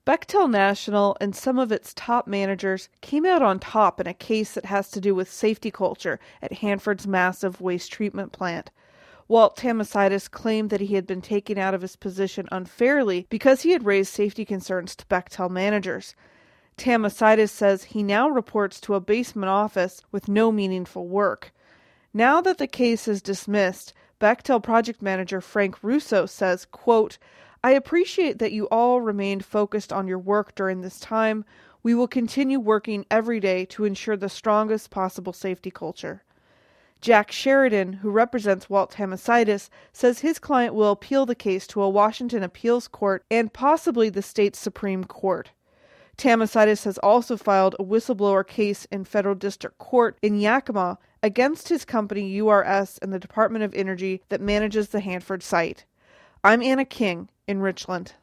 Bechtel National and some of its top managers came out on top in a case that has to do with safety culture at Hanford's massive waste treatment plant. Walt Tamasides claimed that he had been taken out of his position unfairly because he had raised safety concerns to Bechtel managers. Tamasides says he now reports to a basement office with no meaningful work. Now that the case is dismissed, Bechtel project manager Frank Russo says, quote, "I appreciate that you all remained focused on your work during this time. We will continue working every day to ensure the strongest possible safety culture." Jack Sheridan, who represents Walt Tamasides, says his client will appeal the case to a Washington appeals court and possibly the state's Supreme Court. Tamasides has also filed a whistleblower case in federal district court in Yakima against his company URS and the Department of Energy that manages the Hanford site. I'm Anna King in Richland.